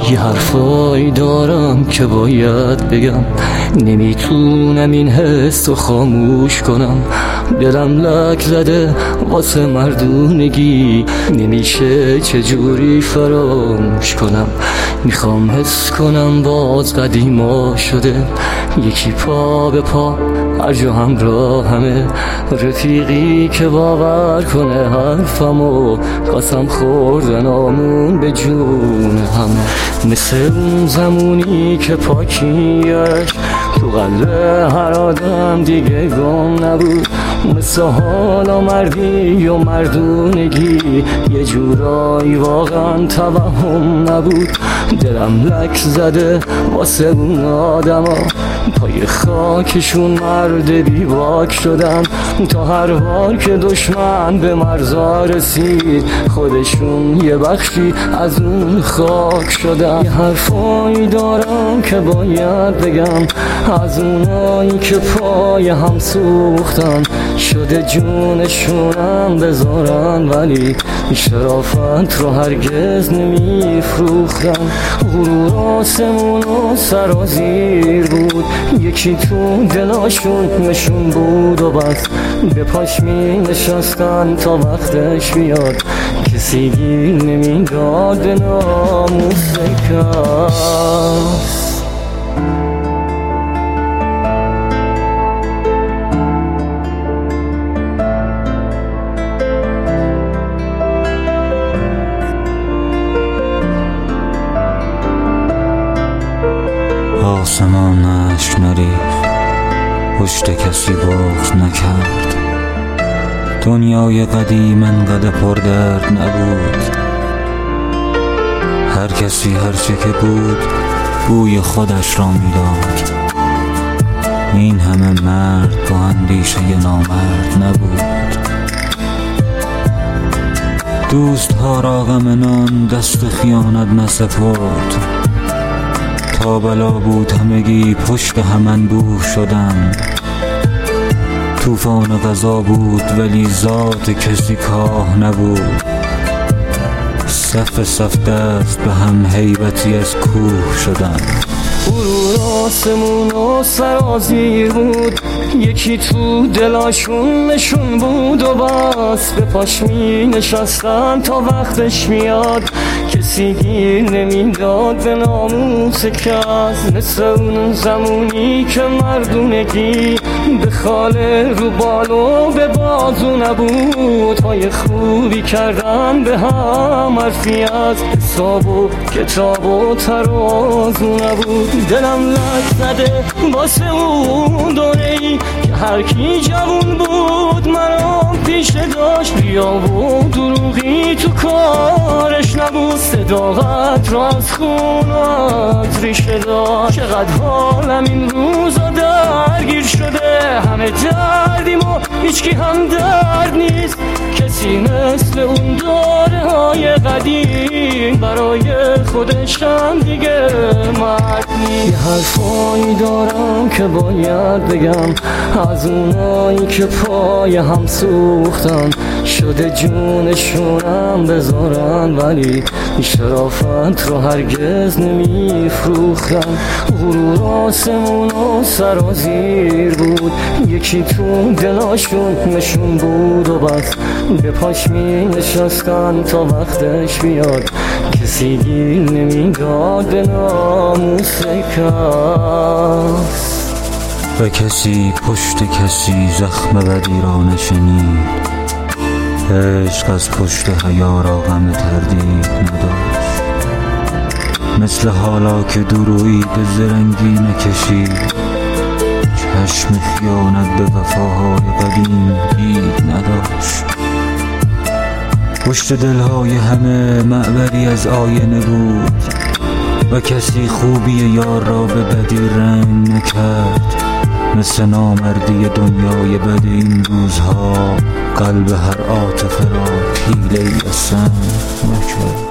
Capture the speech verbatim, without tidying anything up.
یه حرفایی دارم که باید بگم، نمیتونم این حس رو خاموش کنم. دلم لک زده واسه مردونگی، نمیشه چجوری فراموش کنم. میخوام حس کنم باز قدیما شده، یکی پا به پا هر جا همراه همه، رفیقی که باور کنه حرفمو، قسم خوردن آمون به جون همه. مثل اون زمونی که پاکیش تو قلب هر آدم دیگه گم نبود، مثل حالا مردی و مردونگی یه جورایی واقعا توهم نبود. دلم لک زده واسه اون آدما، پای خاکشون مرد بیواک شدن، تا هر بار که دشمن به مرزا رسید خودشون یه بخشی از اون خاک شدن. یه حرفایی دارم که باید بگم، از اونایی که پای هم سوختن، شده جونشونم بذارن ولی شرافت رو هرگز نمیفروختن. غرور آسمون و سرازیر بود، یکی تو دلاشون نشون بود و بس به پاش می نشستن تا وقتش بیاد، کسی گیر نمیداد به ناموس کس. آسمان اشک نریخت، پشت کسی بغض نکرد، دنیای قدیم انقدر پردرد نبود. هر کسی هرچه که بود بوی خودش را میداد، این همه مرد با اندیشه نامرد نبود. دوست ها را غم نان دست خیانت نسپرد، تا بلا بود همگی پشت هم انبوه شدن. طوفان غذا بود ولی ذات کسی کاه نبود، صف صف دست به هم هیبتی از کوه شدن. غرور آسمون و سرازیر بود، یکی تو دلاشون نشون بود و بس به پاش می نشستن تا وقتش میاد، کسی گیر نمیداد به ناموس کس. مثل اون زمونی که مردونگی به خاله رو بالو به بازو نبود، پای خوبی کردن به هم حرفی از حساب و کتاب و ترازو نبود. دلم لک زده واسه اون دوره‌ای که هر کی جوون بود منو پیشه داشت، ریا و دروغی تو کارش نبود، صداقت را از خونات ریشه داشت. چقدر حالم این روزا درگیر شده، همه دردیم و هیچکی هم درد نیست، کسی مثل اون دوره های قدیم برای خودشم دیگه مرد نیست. یه حرفایی دارم که باید بگم، از اونایی که پای هم سوختن، شده جونشونم بذارن ولی شرافت رو هرگز نمیفروختن. غرور آسمون و سرازیر بود، یکی تو دلاشون نشون بود و بس به پاش می نشستن تا وقتش بیاد، کسی گیر نمیداد به ناموس کس. و کسی پشت کسی زخم بدی را نشنید، عشق از پشت حیا را غم تردید نداشت. مثل حالا که درویی به زرنگی نکشید، چشم خیانت به وفاهای قدیم دید نداشت. پشت دلهای همه معبری از آینه بود و کسی خوبی یار را به بدی رنگ نکرد. مثل نامردی دنیای بد این روزها، قلب هر عاطفه را حیله‌ای از سنگ نکرد.